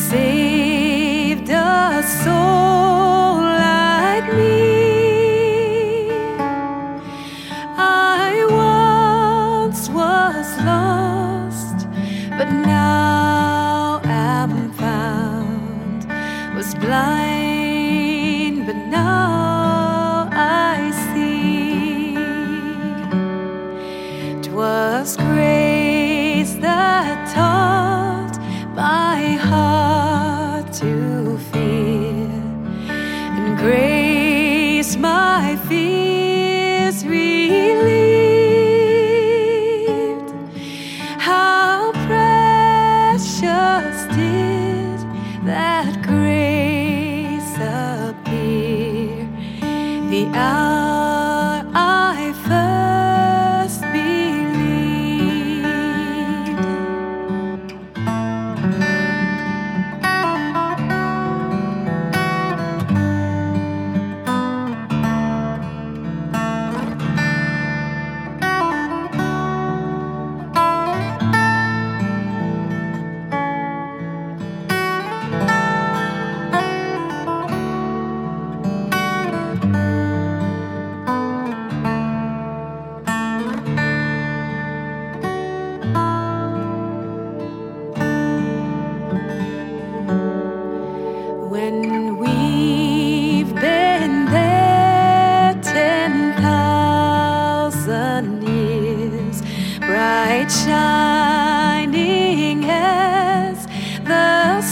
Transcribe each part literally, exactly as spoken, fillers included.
saved a soul like me. I once was lost, but now am found. Was blind, but now I see. 'Twas grace that taught my heart to fear, and grace my fears relieved. How precious did that grace appear the hour I first believed. When we've been there ten thousand years, bright shining as the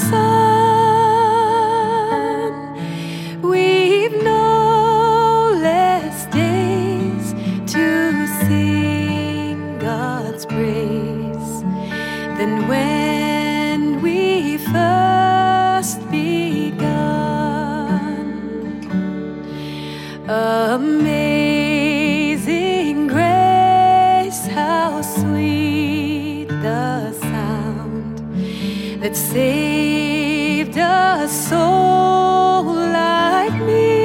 sun, we've no less days to sing God's praise than when we first begun. Amazing grace, how sweet the sound that saved a soul like me.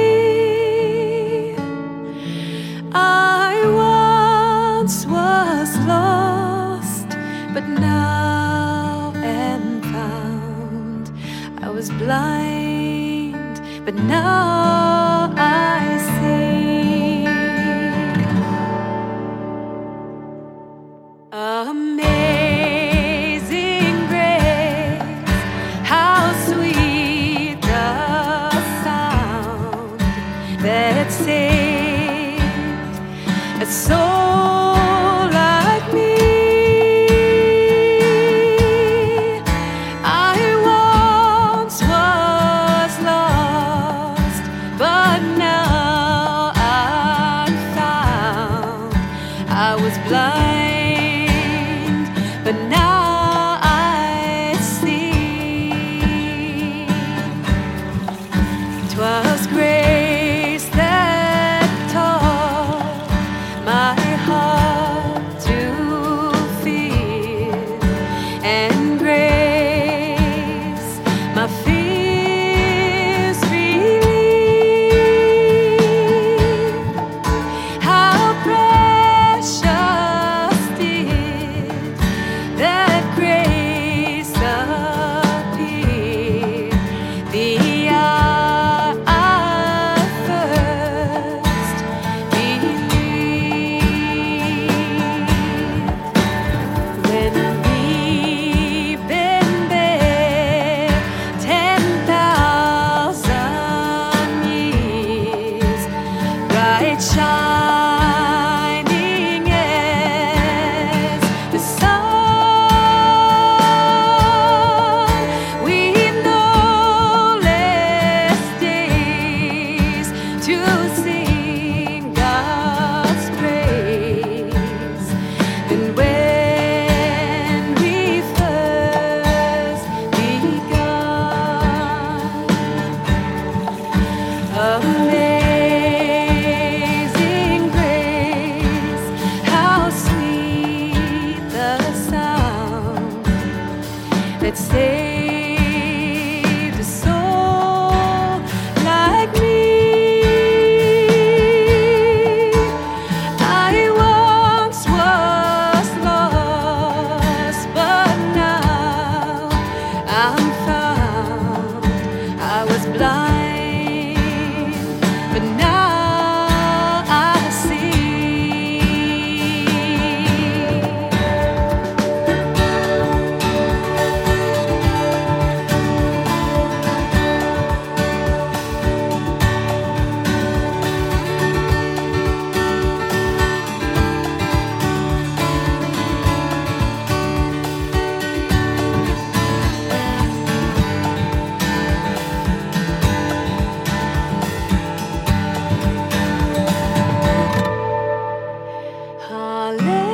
I once was lost, but now am found. I was blind, but now I see. Amazing grace, how sweet the sound that saved a soul like me. I once was lost, but now I'm found. I was blind, but now I see. 'Twas grace that taught my heart to fear, and grace my fears relieved. How precious did that grace appear the hour I first believed. When we've been there ten thousand years, bright shining as the sun, we've no less days to sing God's praise than when we first begun. Amazing grace, how sweet the sound that saved a soul like me. I once was lost, but now I'm found. Hallelujah.